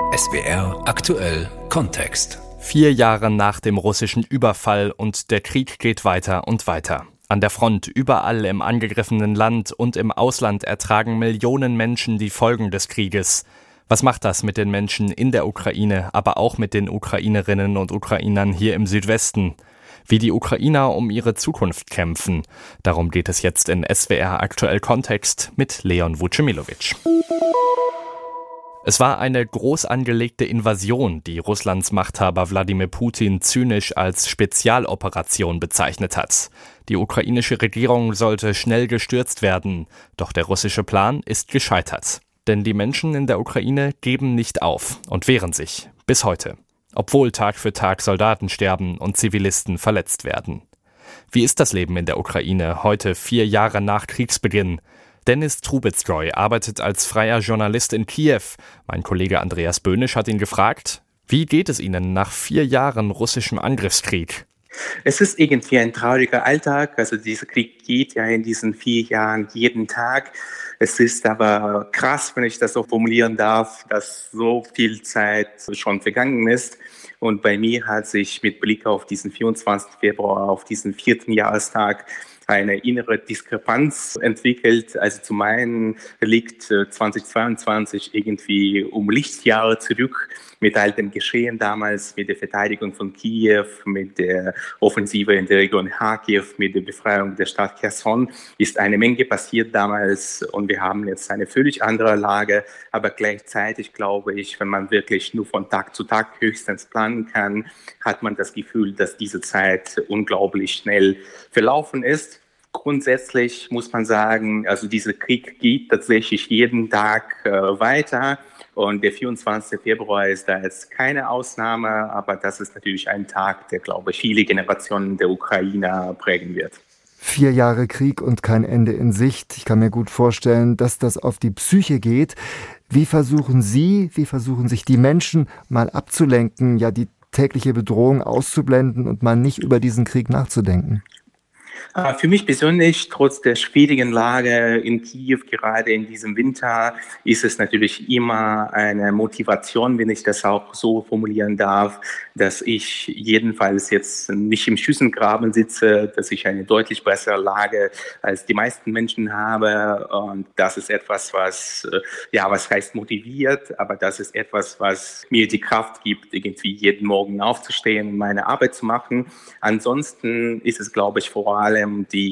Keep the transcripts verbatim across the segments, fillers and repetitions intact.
S W R aktuell Kontext. Vier Jahre nach dem russischen Überfall und der Krieg geht weiter und weiter. An der Front, überall im angegriffenen Land und im Ausland ertragen Millionen Menschen die Folgen des Krieges. Was macht das mit den Menschen in der Ukraine, aber auch mit den Ukrainerinnen und Ukrainern hier im Südwesten? Wie die Ukrainer um ihre Zukunft kämpfen. Darum geht es jetzt in S W R aktuell Kontext mit Leon Vucemilovic. Es war eine groß angelegte Invasion, die Russlands Machthaber Wladimir Putin zynisch als Spezialoperation bezeichnet hat. Die ukrainische Regierung sollte schnell gestürzt werden, doch der russische Plan ist gescheitert. Denn die Menschen in der Ukraine geben nicht auf und wehren sich, bis heute. Obwohl Tag für Tag Soldaten sterben und Zivilisten verletzt werden. Wie ist das Leben in der Ukraine heute, vier Jahre nach Kriegsbeginn? Denis Trubetskoy arbeitet als freier Journalist in Kiew. Mein Kollege Andreas Böhnisch hat ihn gefragt, wie geht es Ihnen nach vier Jahren russischem Angriffskrieg? Es ist irgendwie ein trauriger Alltag. Also dieser Krieg geht ja in diesen vier Jahren jeden Tag. Es ist aber krass, wenn ich das so formulieren darf, dass so viel Zeit schon vergangen ist. Und bei mir hat sich mit Blick auf diesen vierundzwanzigsten Februar, auf diesen vierten Jahrestag, eine innere Diskrepanz entwickelt. Also zum einen liegt zweitausendzweiundzwanzig irgendwie um Lichtjahre zurück mit all dem Geschehen damals, mit der Verteidigung von Kiew, mit der Offensive in der Region Kharkiv, mit der Befreiung der Stadt Cherson, ist eine Menge passiert damals und wir haben jetzt eine völlig andere Lage. Aber gleichzeitig glaube ich, wenn man wirklich nur von Tag zu Tag höchstens planen kann, hat man das Gefühl, dass diese Zeit unglaublich schnell verlaufen ist. Grundsätzlich muss man sagen, also dieser Krieg geht tatsächlich jeden Tag äh, weiter und der vierundzwanzigste Februar ist da jetzt keine Ausnahme, aber das ist natürlich ein Tag, der, glaube ich, viele Generationen der Ukrainer prägen wird. Vier Jahre Krieg und kein Ende in Sicht. Ich kann mir gut vorstellen, dass das auf die Psyche geht. Wie versuchen Sie, wie versuchen sich die Menschen mal abzulenken, ja die tägliche Bedrohung auszublenden und mal nicht über diesen Krieg nachzudenken? Für mich persönlich, trotz der schwierigen Lage in Kiew, gerade in diesem Winter, ist es natürlich immer eine Motivation, wenn ich das auch so formulieren darf, dass ich jedenfalls jetzt nicht im Schützengraben sitze, dass ich eine deutlich bessere Lage als die meisten Menschen habe. Und das ist etwas, was, ja, was heißt motiviert, aber das ist etwas, was mir die Kraft gibt, irgendwie jeden Morgen aufzustehen und meine Arbeit zu machen. Ansonsten ist es, glaube ich, vor allem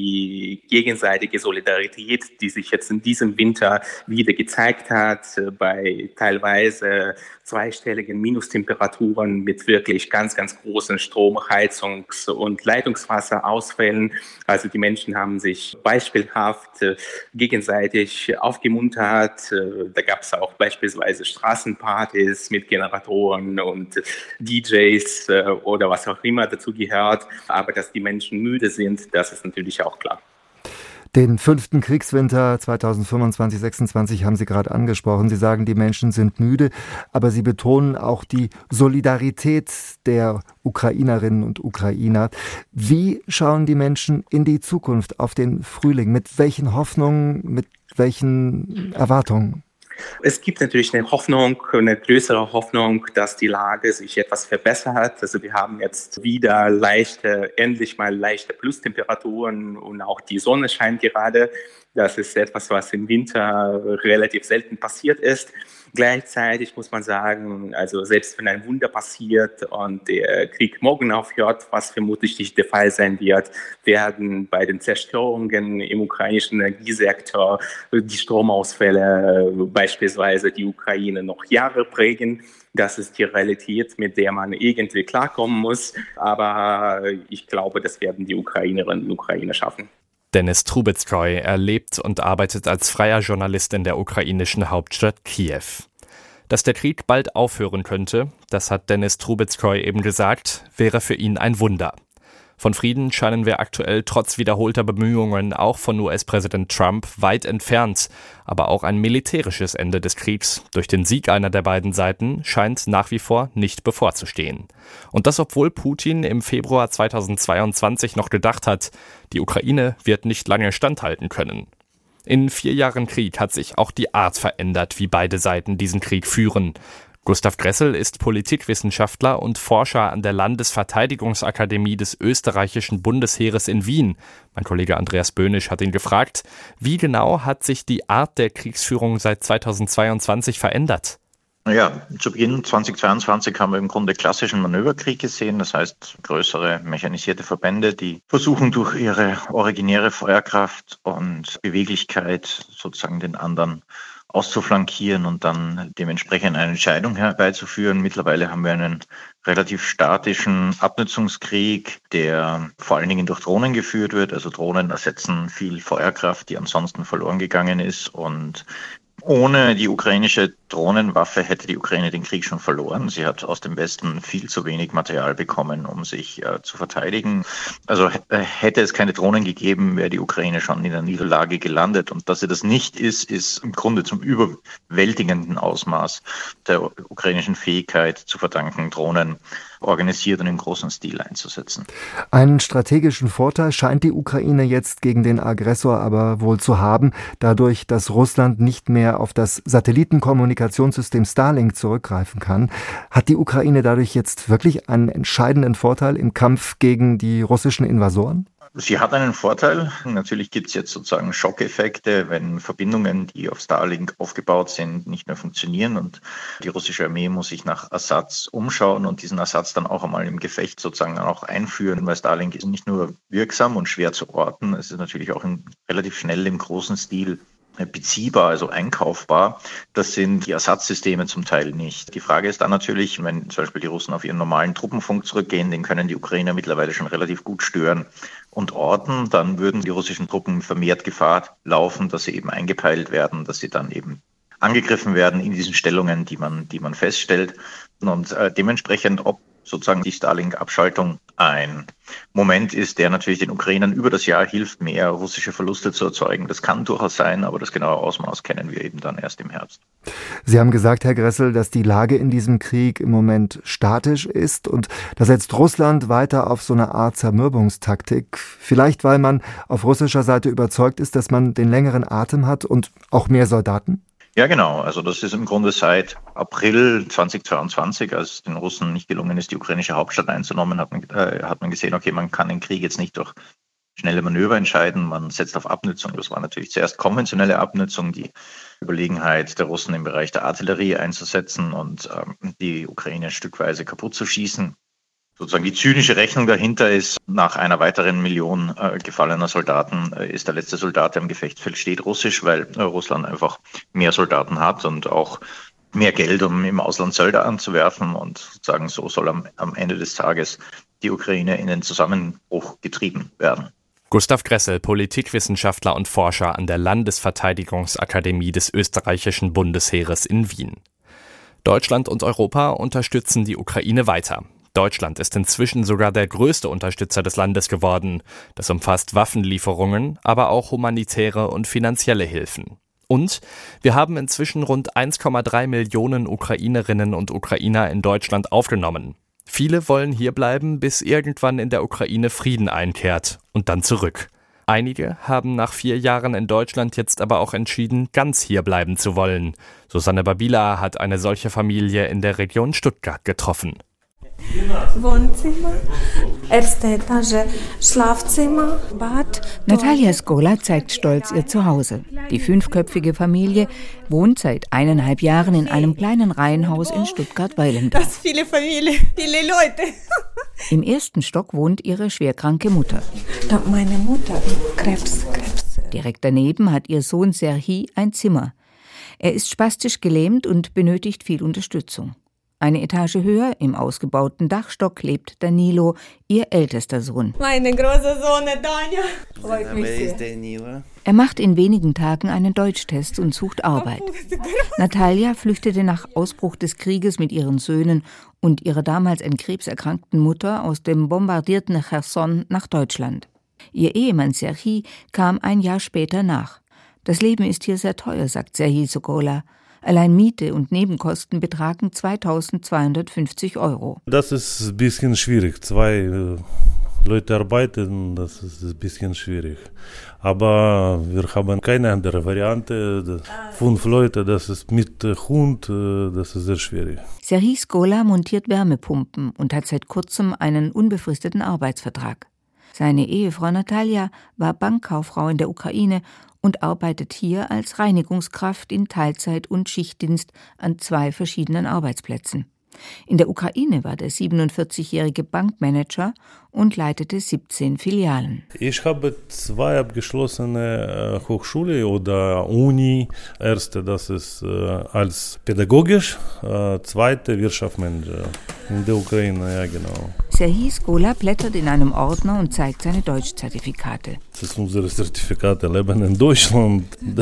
die gegenseitige Solidarität, die sich jetzt in diesem Winter wieder gezeigt hat, bei teilweise zweistelligen Minustemperaturen mit wirklich ganz, ganz großen Strom-, Heizungs- und Leitungswasserausfällen. Also die Menschen haben sich beispielhaft gegenseitig aufgemuntert. Da gab es auch beispielsweise Straßenpartys mit Generatoren und D Js oder was auch immer dazu gehört. Aber dass die Menschen müde sind, das ist natürlich auch klar. Den fünften Kriegswinter zweitausendfünfundzwanzig sechsundzwanzig haben Sie gerade angesprochen. Sie sagen, die Menschen sind müde, aber Sie betonen auch die Solidarität der Ukrainerinnen und Ukrainer. Wie schauen die Menschen in die Zukunft, auf den Frühling? Mit welchen Hoffnungen, mit welchen Erwartungen? Es gibt natürlich eine Hoffnung, eine größere Hoffnung, dass die Lage sich etwas verbessert. Also wir haben jetzt wieder leichte, endlich mal leichte Plustemperaturen und auch die Sonne scheint gerade. Das ist etwas, was im Winter relativ selten passiert ist. Gleichzeitig muss man sagen, also selbst wenn ein Wunder passiert und der Krieg morgen aufhört, was vermutlich nicht der Fall sein wird, werden bei den Zerstörungen im ukrainischen Energiesektor die Stromausfälle beispielsweise die Ukraine noch Jahre prägen. Das ist die Realität, mit der man irgendwie klarkommen muss. Aber ich glaube, das werden die Ukrainerinnen und Ukrainer schaffen. Denis Trubetskoy, er lebt und arbeitet als freier Journalist in der ukrainischen Hauptstadt Kiew. Dass der Krieg bald aufhören könnte, das hat Denis Trubetskoy eben gesagt, wäre für ihn ein Wunder. Von Frieden scheinen wir aktuell trotz wiederholter Bemühungen auch von U S-Präsident Trump weit entfernt. Aber auch ein militärisches Ende des Kriegs durch den Sieg einer der beiden Seiten scheint nach wie vor nicht bevorzustehen. Und das, obwohl Putin im Februar zweitausendzweiundzwanzig noch gedacht hat, die Ukraine wird nicht lange standhalten können. In vier Jahren Krieg hat sich auch die Art verändert, wie beide Seiten diesen Krieg führen. Gustav Gressel ist Politikwissenschaftler und Forscher an der Landesverteidigungsakademie des österreichischen Bundesheeres in Wien. Mein Kollege Andreas Böhnisch hat ihn gefragt, wie genau hat sich die Art der Kriegsführung seit zweitausendzweiundzwanzig verändert? Ja, zu Beginn zweitausendzweiundzwanzig haben wir im Grunde klassischen Manöverkrieg gesehen, das heißt größere mechanisierte Verbände, die versuchen durch ihre originäre Feuerkraft und Beweglichkeit sozusagen den anderen auszuflankieren und dann dementsprechend eine Entscheidung herbeizuführen. Mittlerweile haben wir einen relativ statischen Abnutzungskrieg, der vor allen Dingen durch Drohnen geführt wird. Also Drohnen ersetzen viel Feuerkraft, die ansonsten verloren gegangen ist, und ohne die ukrainische Drohnenwaffe hätte die Ukraine den Krieg schon verloren. Sie hat aus dem Westen viel zu wenig Material bekommen, um sich äh, zu verteidigen. Also äh, hätte es keine Drohnen gegeben, wäre die Ukraine schon in der Niederlage gelandet. Und dass sie das nicht ist, ist im Grunde zum überwältigenden Ausmaß der ukrainischen Fähigkeit zu verdanken, Drohnen organisiert und im großen Stil einzusetzen. Einen strategischen Vorteil scheint die Ukraine jetzt gegen den Aggressor aber wohl zu haben, dadurch, dass Russland nicht mehr auf das Satellitenkommunikationssystem Starlink zurückgreifen kann. Hat die Ukraine dadurch jetzt wirklich einen entscheidenden Vorteil im Kampf gegen die russischen Invasoren? Sie hat einen Vorteil. Natürlich gibt es jetzt sozusagen Schockeffekte, wenn Verbindungen, die auf Starlink aufgebaut sind, nicht mehr funktionieren, und die russische Armee muss sich nach Ersatz umschauen und diesen Ersatz dann auch einmal im Gefecht sozusagen auch einführen, weil Starlink ist nicht nur wirksam und schwer zu orten, es ist natürlich auch in, relativ schnell im großen Stil beziehbar, also einkaufbar. Das sind die Ersatzsysteme zum Teil nicht. Die Frage ist dann natürlich, wenn zum Beispiel die Russen auf ihren normalen Truppenfunk zurückgehen, den können die Ukrainer mittlerweile schon relativ gut stören und orten, dann würden die russischen Truppen vermehrt Gefahr laufen, dass sie eben eingepeilt werden, dass sie dann eben angegriffen werden in diesen Stellungen, die man, die man feststellt. Und äh, dementsprechend, ob sozusagen die Starlink-Abschaltung ein Moment ist, der natürlich den Ukrainern über das Jahr hilft, mehr russische Verluste zu erzeugen. Das kann durchaus sein, aber das genaue Ausmaß kennen wir eben dann erst im Herbst. Sie haben gesagt, Herr Gressel, dass die Lage in diesem Krieg im Moment statisch ist, und da setzt Russland weiter auf so eine Art Zermürbungstaktik. Vielleicht, weil man auf russischer Seite überzeugt ist, dass man den längeren Atem hat und auch mehr Soldaten? Ja, genau. Also das ist im Grunde seit April zweitausendzweiundzwanzig, als es den Russen nicht gelungen ist, die ukrainische Hauptstadt einzunehmen, hat man, äh, hat man gesehen, okay, man kann den Krieg jetzt nicht durch schnelle Manöver entscheiden, man setzt auf Abnutzung. Das war natürlich zuerst konventionelle Abnutzung, die Überlegenheit der Russen im Bereich der Artillerie einzusetzen und ähm, die Ukraine stückweise kaputt zu schießen. Sozusagen die zynische Rechnung dahinter ist, nach einer weiteren Million äh, gefallener Soldaten äh, ist der letzte Soldat, der im Gefechtsfeld steht, russisch, weil äh, Russland einfach mehr Soldaten hat und auch mehr Geld, um im Ausland Zölle anzuwerfen. Und sozusagen so soll am, am Ende des Tages die Ukraine in den Zusammenbruch getrieben werden. Gustav Gressel, Politikwissenschaftler und Forscher an der Landesverteidigungsakademie des österreichischen Bundesheeres in Wien. Deutschland und Europa unterstützen die Ukraine weiter. Deutschland ist inzwischen sogar der größte Unterstützer des Landes geworden. Das umfasst Waffenlieferungen, aber auch humanitäre und finanzielle Hilfen. Und wir haben inzwischen rund eins Komma drei Millionen Ukrainerinnen und Ukrainer in Deutschland aufgenommen. Viele wollen hierbleiben, bis irgendwann in der Ukraine Frieden einkehrt und dann zurück. Einige haben nach vier Jahren in Deutschland jetzt aber auch entschieden, ganz hier bleiben zu wollen. Susanne Babila hat eine solche Familie in der Region Stuttgart getroffen. Wohnzimmer, erste Etage, Schlafzimmer, Bad. Natalia Skola zeigt stolz ihr Zuhause. Die fünfköpfige Familie wohnt seit eineinhalb Jahren in einem kleinen Reihenhaus in Stuttgart-Weilendorf. Das ist viele Familie, viele Leute. Im ersten Stock wohnt ihre schwerkranke Mutter. Meine Mutter, Krebs, Krebs. Direkt daneben hat ihr Sohn Serhii ein Zimmer. Er ist spastisch gelähmt und benötigt viel Unterstützung. Eine Etage höher, im ausgebauten Dachstock, lebt Danilo, ihr ältester Sohn. Meine große Sohn, Danja. Freut mich sehr. Er macht in wenigen Tagen einen Deutschtest und sucht Arbeit. Natalia flüchtete nach Ausbruch des Krieges mit ihren Söhnen und ihrer damals an Krebs erkrankten Mutter aus dem bombardierten Cherson nach Deutschland. Ihr Ehemann Serhii kam ein Jahr später nach. Das Leben ist hier sehr teuer, sagt Serhii Sokola. Allein Miete und Nebenkosten betragen zweitausendzweihundertfünfzig Euro. Das ist ein bisschen schwierig. Zwei Leute arbeiten, das ist ein bisschen schwierig. Aber wir haben keine andere Variante. Fünf Leute, das ist mit Hund, das ist sehr schwierig. Serhii Skola montiert Wärmepumpen und hat seit kurzem einen unbefristeten Arbeitsvertrag. Seine Ehefrau Natalja war Bankkauffrau in der Ukraine und arbeitet hier als Reinigungskraft in Teilzeit- und Schichtdienst an zwei verschiedenen Arbeitsplätzen. In der Ukraine war der siebenundvierzigjährige Bankmanager und leitete siebzehn Filialen. Ich habe zwei abgeschlossene Hochschule oder Uni. Erste, das ist als pädagogisch, zweite Wirtschaftsmanager in der Ukraine, ja genau. Serhii Skola blättert in einem Ordner und zeigt seine Deutschzertifikate. Das ist unsere Zertifikate, leben in Deutschland.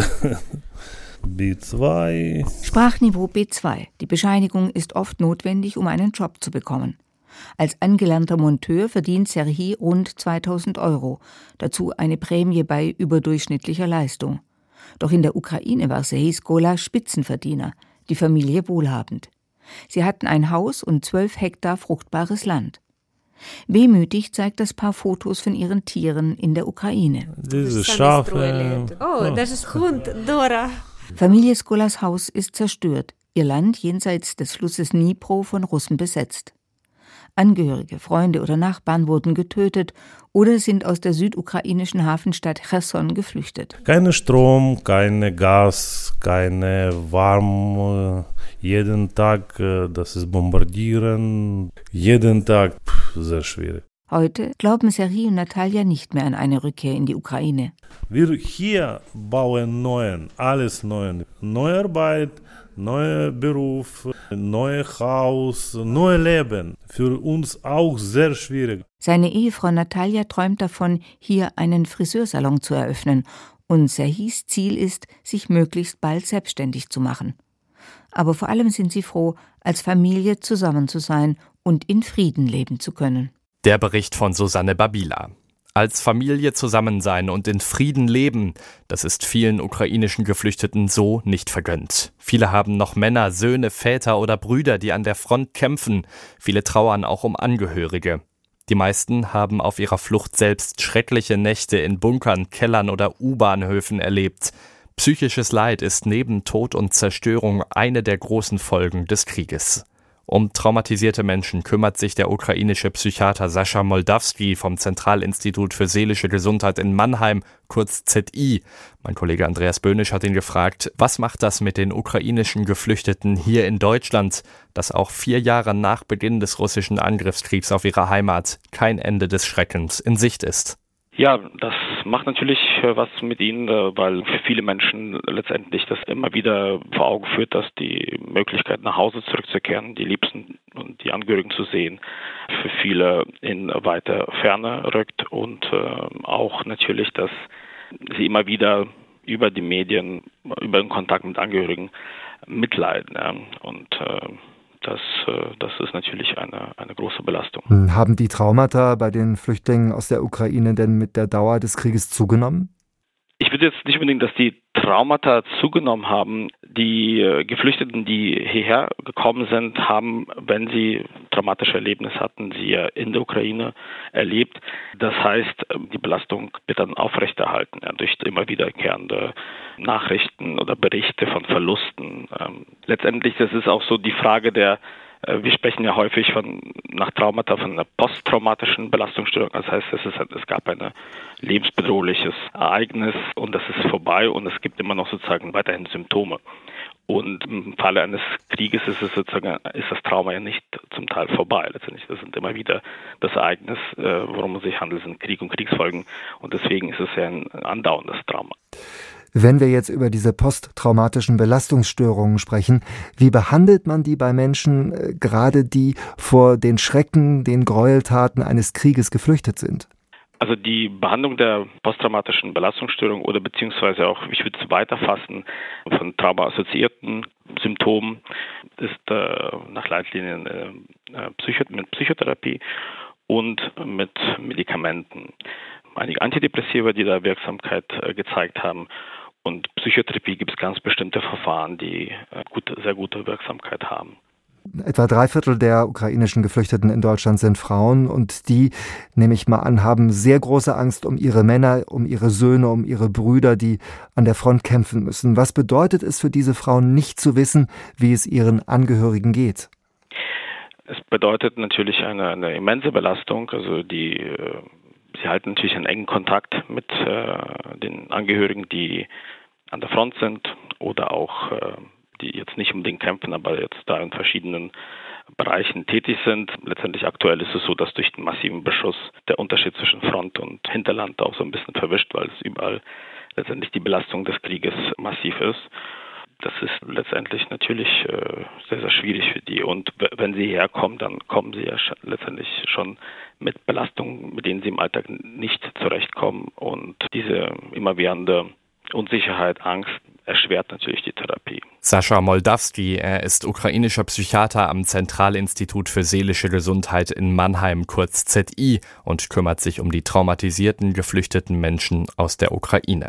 B zwei. Sprachniveau B zwei. Die Bescheinigung ist oft notwendig, um einen Job zu bekommen. Als angelernter Monteur verdient Serhii rund zweitausend Euro, dazu eine Prämie bei überdurchschnittlicher Leistung. Doch in der Ukraine war Serhii Skola Spitzenverdiener, die Familie wohlhabend. Sie hatten ein Haus und zwölf Hektar fruchtbares Land. Wehmütig zeigt das Paar Fotos von ihren Tieren in der Ukraine. Diese Schafe. Oh, das ist Hund, Dora. Familie Skolas Haus ist zerstört, ihr Land jenseits des Flusses Dnipro von Russen besetzt. Angehörige, Freunde oder Nachbarn wurden getötet oder sind aus der südukrainischen Hafenstadt Cherson geflüchtet. Keine Strom, keine Gas, keine Warm, jeden Tag, das ist Bombardieren, jeden Tag, sehr schwierig. Heute glauben Serhii und Natalja nicht mehr an eine Rückkehr in die Ukraine. Wir hier bauen neuen, alles neu. Neue Arbeit, neuer Beruf, neues Haus, neues Leben. Für uns auch sehr schwierig. Seine Ehefrau Natalja träumt davon, hier einen Friseursalon zu eröffnen. Und Serhiis Ziel ist, sich möglichst bald selbstständig zu machen. Aber vor allem sind sie froh, als Familie zusammen zu sein und in Frieden leben zu können. Der Bericht von Susanne Babila. Als Familie zusammen sein und in Frieden leben, das ist vielen ukrainischen Geflüchteten so nicht vergönnt. Viele haben noch Männer, Söhne, Väter oder Brüder, die an der Front kämpfen. Viele trauern auch um Angehörige. Die meisten haben auf ihrer Flucht selbst schreckliche Nächte in Bunkern, Kellern oder U-Bahnhöfen erlebt. Psychisches Leid ist neben Tod und Zerstörung eine der großen Folgen des Krieges. Um traumatisierte Menschen kümmert sich der ukrainische Psychiater Sascha Moldawski vom Zentralinstitut für seelische Gesundheit in Mannheim, kurz Z I. Mein Kollege Andreas Böhnisch hat ihn gefragt, was macht das mit den ukrainischen Geflüchteten hier in Deutschland, dass auch vier Jahre nach Beginn des russischen Angriffskriegs auf ihre Heimat kein Ende des Schreckens in Sicht ist? Ja, das macht natürlich was mit ihnen, weil für viele Menschen letztendlich das immer wieder vor Augen führt, dass die Möglichkeit, nach Hause zurückzukehren, die Liebsten und die Angehörigen zu sehen, für viele in weite Ferne rückt und äh, auch natürlich, dass sie immer wieder über die Medien, über den Kontakt mit Angehörigen mitleiden. Ja. Und äh, Das, das ist natürlich eine, eine große Belastung. Haben die Traumata bei den Flüchtlingen aus der Ukraine denn mit der Dauer des Krieges zugenommen? Ich würde jetzt nicht unbedingt, dass die Traumata zugenommen haben. Die Geflüchteten, die hierher gekommen sind, haben, wenn sie traumatische Erlebnisse hatten, sie ja in der Ukraine erlebt. Das heißt, die Belastung wird dann aufrechterhalten, ja, durch immer wiederkehrende Nachrichten oder Berichte von Verlusten. Ähm, letztendlich, das ist auch so die Frage der, äh, wir sprechen ja häufig von nach Traumata von einer posttraumatischen Belastungsstörung. Das heißt, es, ist, es gab ein lebensbedrohliches Ereignis und das ist vorbei und es gibt immer noch sozusagen weiterhin Symptome. Und im Falle eines Krieges ist es sozusagen, ist das Trauma ja nicht zum Teil vorbei. Letztendlich, das sind immer wieder das Ereignis, worum es sich handelt, sind Krieg und Kriegsfolgen. Und deswegen ist es ja ein andauerndes Trauma. Wenn wir jetzt über diese posttraumatischen Belastungsstörungen sprechen, wie behandelt man die bei Menschen, äh, gerade die vor den Schrecken, den Gräueltaten eines Krieges geflüchtet sind? Also die Behandlung der posttraumatischen Belastungsstörung oder beziehungsweise auch, ich würde es weiterfassen, von traumaassoziierten Symptomen ist äh, nach Leitlinien äh, Psycho- mit Psychotherapie und mit Medikamenten. Einige Antidepressiva, die da Wirksamkeit äh, gezeigt haben. Und Psychotherapie gibt es ganz bestimmte Verfahren, die äh, gut, sehr gute Wirksamkeit haben. Etwa drei Viertel der ukrainischen Geflüchteten in Deutschland sind Frauen und die, nehme ich mal an, haben sehr große Angst um ihre Männer, um ihre Söhne, um ihre Brüder, die an der Front kämpfen müssen. Was bedeutet es für diese Frauen, nicht zu wissen, wie es ihren Angehörigen geht? Es bedeutet natürlich eine, eine immense Belastung. Also die, sie halten natürlich einen engen Kontakt mit äh, den Angehörigen, die an der Front sind oder auch äh, die jetzt nicht unbedingt kämpfen, aber jetzt da in verschiedenen Bereichen tätig sind. Letztendlich aktuell ist es so, dass durch den massiven Beschuss der Unterschied zwischen Front und Hinterland auch so ein bisschen verwischt, weil es überall letztendlich die Belastung des Krieges massiv ist. Das ist letztendlich natürlich äh, sehr, sehr schwierig für die. Und w- wenn sie herkommen, dann kommen sie ja sch- letztendlich schon mit Belastungen, mit denen sie im Alltag nicht zurechtkommen. Und diese immerwährende Unsicherheit, Angst erschwert natürlich die Therapie. Sascha Moldawski, er ist ukrainischer Psychiater am Zentralinstitut für seelische Gesundheit in Mannheim, kurz Z I, und kümmert sich um die traumatisierten, geflüchteten Menschen aus der Ukraine.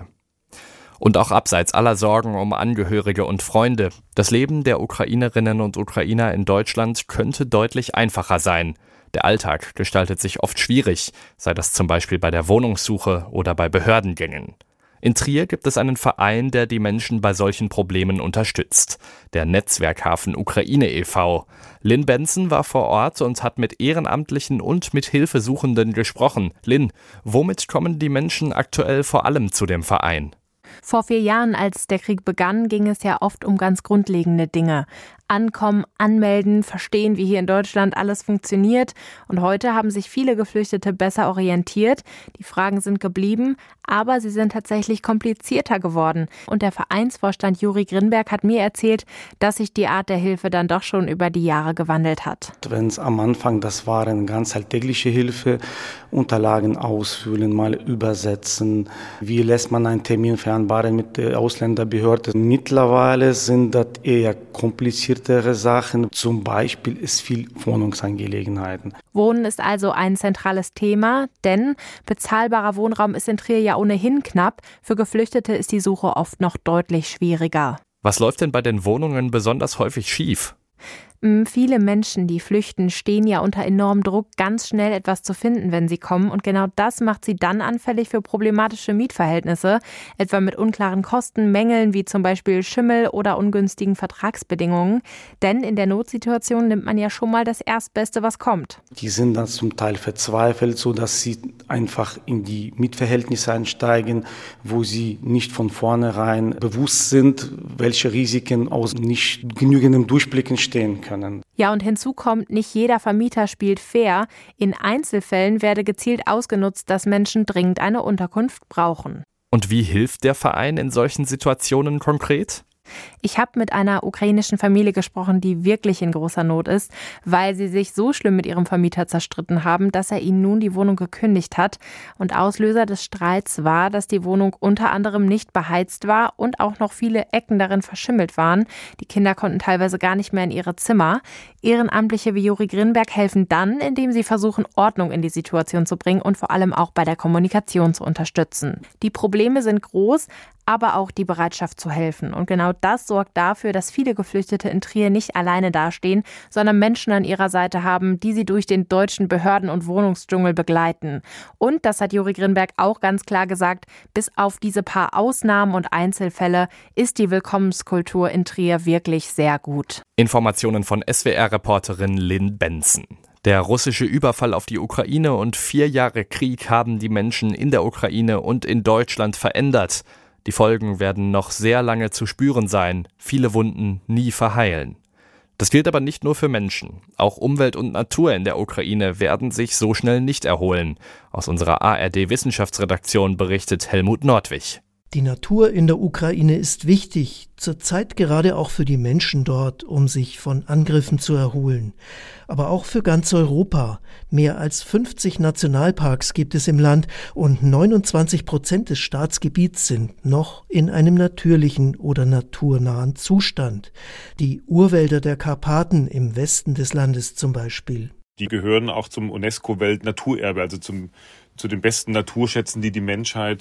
Und auch abseits aller Sorgen um Angehörige und Freunde, das Leben der Ukrainerinnen und Ukrainer in Deutschland könnte deutlich einfacher sein. Der Alltag gestaltet sich oft schwierig, sei das zum Beispiel bei der Wohnungssuche oder bei Behördengängen. In Trier gibt es einen Verein, der die Menschen bei solchen Problemen unterstützt. Der Netzwerkhafen Ukraine e V Lynn Benson war vor Ort und hat mit Ehrenamtlichen und mit Hilfesuchenden gesprochen. Lynn, womit kommen die Menschen aktuell vor allem zu dem Verein? Vor vier Jahren, als der Krieg begann, ging es ja oft um ganz grundlegende Dinge. Ankommen, anmelden, verstehen, wie hier in Deutschland alles funktioniert. Und heute haben sich viele Geflüchtete besser orientiert. Die Fragen sind geblieben, aber sie sind tatsächlich komplizierter geworden. Und der Vereinsvorstand Juri Grinberg hat mir erzählt, dass sich die Art der Hilfe dann doch schon über die Jahre gewandelt hat. Wenn es am Anfang, das waren ganz alltägliche Hilfe, Unterlagen ausfüllen, mal übersetzen. Wie lässt man einen Termin vereinbaren mit der Ausländerbehörde? Mittlerweile sind das eher kompliziert. Sachen, zum Beispiel ist viel Wohnungsangelegenheiten. Wohnen ist also ein zentrales Thema, denn bezahlbarer Wohnraum ist in Trier ja ohnehin knapp. Für Geflüchtete ist die Suche oft noch deutlich schwieriger. Was läuft denn bei den Wohnungen besonders häufig schief? Viele Menschen, die flüchten, stehen ja unter enormem Druck, ganz schnell etwas zu finden, wenn sie kommen. Und genau das macht sie dann anfällig für problematische Mietverhältnisse, etwa mit unklaren Kosten, Mängeln wie zum Beispiel Schimmel oder ungünstigen Vertragsbedingungen. Denn in der Notsituation nimmt man ja schon mal das Erstbeste, was kommt. Die sind dann zum Teil verzweifelt, so dass sie einfach in die Mietverhältnisse einsteigen, wo sie nicht von vornherein bewusst sind, welche Risiken aus nicht genügendem Durchblick entstehen können. Können. Ja, und hinzu kommt, nicht jeder Vermieter spielt fair. In Einzelfällen werde gezielt ausgenutzt, dass Menschen dringend eine Unterkunft brauchen. Und wie hilft der Verein in solchen Situationen konkret? Ich habe mit einer ukrainischen Familie gesprochen, die wirklich in großer Not ist, weil sie sich so schlimm mit ihrem Vermieter zerstritten haben, dass er ihnen nun die Wohnung gekündigt hat. Und Auslöser des Streits war, dass die Wohnung unter anderem nicht beheizt war und auch noch viele Ecken darin verschimmelt waren. Die Kinder konnten teilweise gar nicht mehr in ihre Zimmer. Ehrenamtliche wie Juri Grinberg helfen dann, indem sie versuchen, Ordnung in die Situation zu bringen und vor allem auch bei der Kommunikation zu unterstützen. Die Probleme sind groß, aber auch die Bereitschaft zu helfen. Und genau das sorgt dafür, dass viele Geflüchtete in Trier nicht alleine dastehen, sondern Menschen an ihrer Seite haben, die sie durch den deutschen Behörden- und Wohnungsdschungel begleiten. Und, das hat Juri Grinberg auch ganz klar gesagt, bis auf diese paar Ausnahmen und Einzelfälle ist die Willkommenskultur in Trier wirklich sehr gut. Informationen von S W R-Reporterin Lynn Benson. Der russische Überfall auf die Ukraine und vier Jahre Krieg haben die Menschen in der Ukraine und in Deutschland verändert. Die Folgen werden noch sehr lange zu spüren sein, viele Wunden nie verheilen. Das gilt aber nicht nur für Menschen. Auch Umwelt und Natur in der Ukraine werden sich so schnell nicht erholen. Aus unserer A R D-Wissenschaftsredaktion berichtet Helmut Nordwig. Die Natur in der Ukraine ist wichtig, zurzeit gerade auch für die Menschen dort, um sich von Angriffen zu erholen. Aber auch für ganz Europa. Mehr als fünfzig Nationalparks gibt es im Land und neunundzwanzig Prozent des Staatsgebiets sind noch in einem natürlichen oder naturnahen Zustand. Die Urwälder der Karpaten im Westen des Landes zum Beispiel. Die gehören auch zum UNESCO-Weltnaturerbe, also zum, zu den besten Naturschätzen, die die Menschheit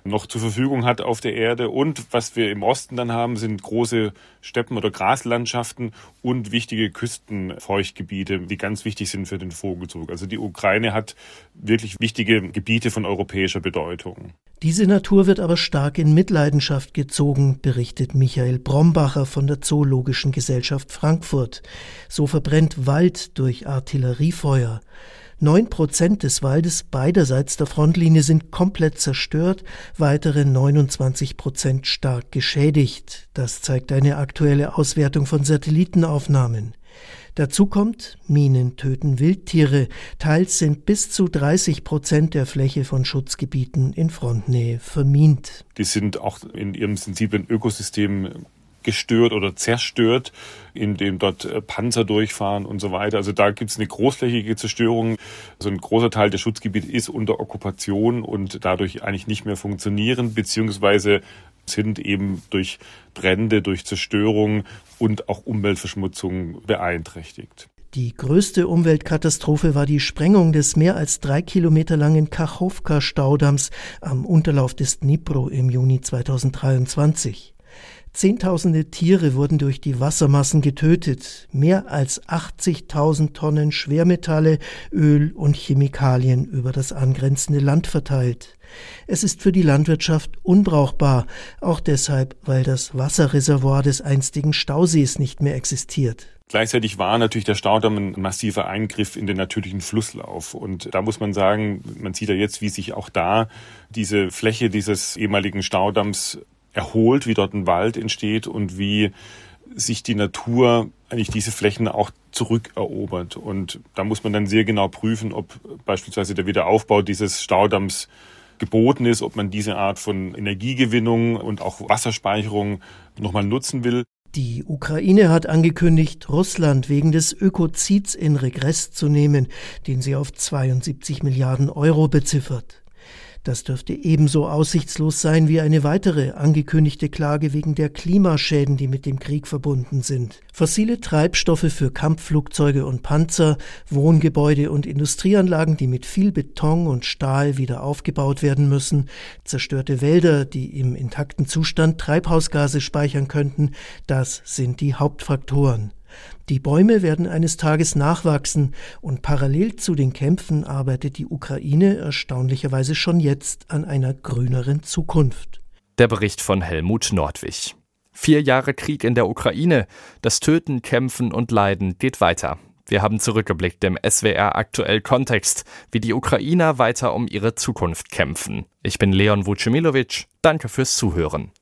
noch zur Verfügung hat auf der Erde. Und was wir im Osten dann haben, sind große Steppen- oder Graslandschaften und wichtige Küstenfeuchtgebiete, die ganz wichtig sind für den Vogelzug. Also die Ukraine hat wirklich wichtige Gebiete von europäischer Bedeutung. Diese Natur wird aber stark in Mitleidenschaft gezogen, berichtet Michael Brombacher von der Zoologischen Gesellschaft Frankfurt. So verbrennt Wald durch Artilleriefeuer. Neun Prozent des Waldes beiderseits der Frontlinie sind komplett zerstört, weitere neunundzwanzig Prozent stark geschädigt. Das zeigt eine aktuelle Auswertung von Satellitenaufnahmen. Dazu kommt, Minen töten Wildtiere. Teils sind bis zu dreißig Prozent der Fläche von Schutzgebieten in Frontnähe vermint. Die sind auch in ihrem sensiblen Ökosystem gestört oder zerstört, indem dort Panzer durchfahren und so weiter. Also da gibt es eine großflächige Zerstörung. Also ein großer Teil der Schutzgebiete ist unter Okkupation und dadurch eigentlich nicht mehr funktionieren, beziehungsweise sind eben durch Brände, durch Zerstörung und auch Umweltverschmutzung beeinträchtigt. Die größte Umweltkatastrophe war die Sprengung des mehr als drei Kilometer langen Kachowka-Staudamms am Unterlauf des Dnipro im Juni zweitausenddreiundzwanzig. Zehntausende Tiere wurden durch die Wassermassen getötet, mehr als achtzigtausend Tonnen Schwermetalle, Öl und Chemikalien über das angrenzende Land verteilt. Es ist für die Landwirtschaft unbrauchbar, auch deshalb, weil das Wasserreservoir des einstigen Stausees nicht mehr existiert. Gleichzeitig war natürlich der Staudamm ein massiver Eingriff in den natürlichen Flusslauf. Und da muss man sagen, man sieht ja jetzt, wie sich auch da diese Fläche dieses ehemaligen Staudamms erholt, wie dort ein Wald entsteht und wie sich die Natur eigentlich diese Flächen auch zurückerobert. Und da muss man dann sehr genau prüfen, ob beispielsweise der Wiederaufbau dieses Staudamms geboten ist, ob man diese Art von Energiegewinnung und auch Wasserspeicherung nochmal nutzen will. Die Ukraine hat angekündigt, Russland wegen des Ökozids in Regress zu nehmen, den sie auf zweiundsiebzig Milliarden Euro beziffert. Das dürfte ebenso aussichtslos sein wie eine weitere angekündigte Klage wegen der Klimaschäden, die mit dem Krieg verbunden sind. Fossile Treibstoffe für Kampfflugzeuge und Panzer, Wohngebäude und Industrieanlagen, die mit viel Beton und Stahl wieder aufgebaut werden müssen, zerstörte Wälder, die im intakten Zustand Treibhausgase speichern könnten, das sind die Hauptfaktoren. Die Bäume werden eines Tages nachwachsen und parallel zu den Kämpfen arbeitet die Ukraine erstaunlicherweise schon jetzt an einer grüneren Zukunft. Der Bericht von Helmut Nordwig. Vier Jahre Krieg in der Ukraine. Das Töten, Kämpfen und Leiden geht weiter. Wir haben zurückgeblickt im S W R Aktuell Kontext, wie die Ukrainer weiter um ihre Zukunft kämpfen. Ich bin Leon Vucimilowitsch. Danke fürs Zuhören.